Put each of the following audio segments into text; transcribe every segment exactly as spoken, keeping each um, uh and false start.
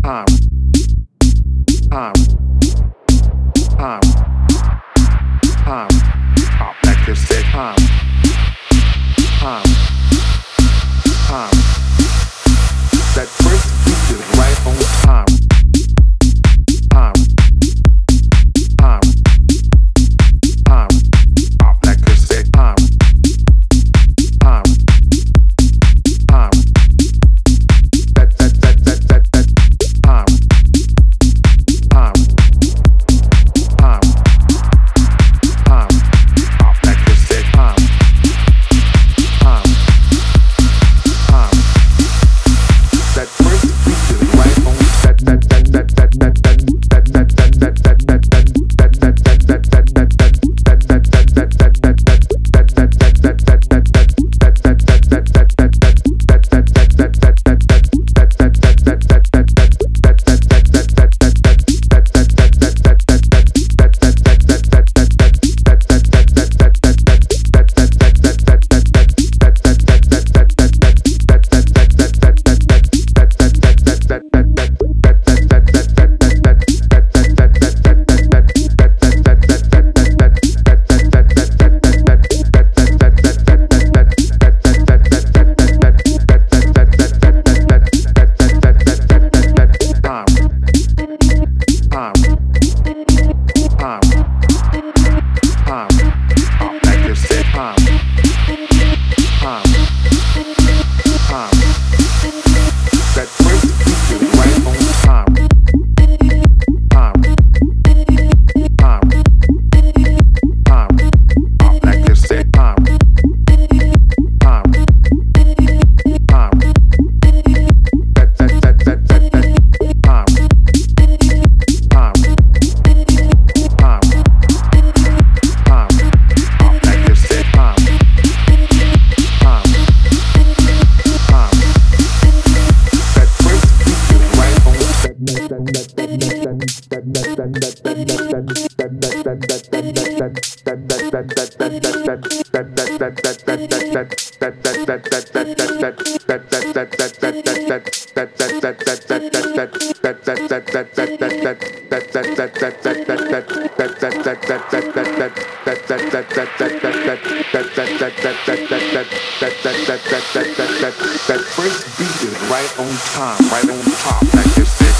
Palm, palm, palm, palm. Pop like you said, palm, palm, palm. That first beat is right on time. Palm, palm, palm. Pop like you said, palm, palm, palm. That that that that that that palm, palm, palm, palm. Pop like you said, palm, palm, palm. That first beat is right on that that that that that that that that that that that that that that that that that first beat is right on time, right on top, like you said.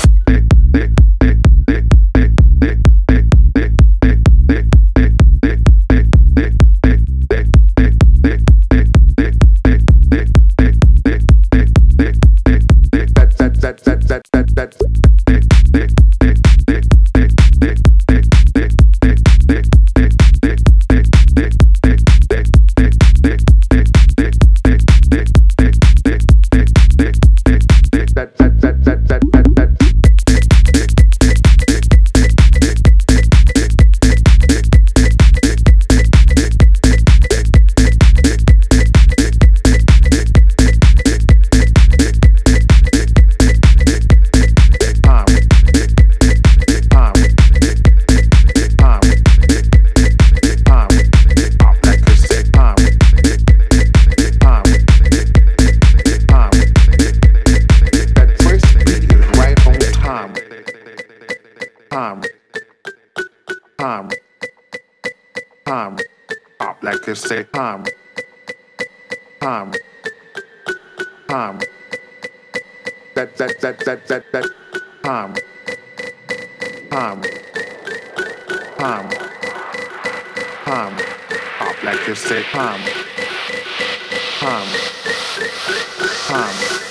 Palm, palm, palm. Pop like you say, palm, palm, palm. That that that that that that palm, palm, palm, palm. Pop like you say, palm, palm, palm.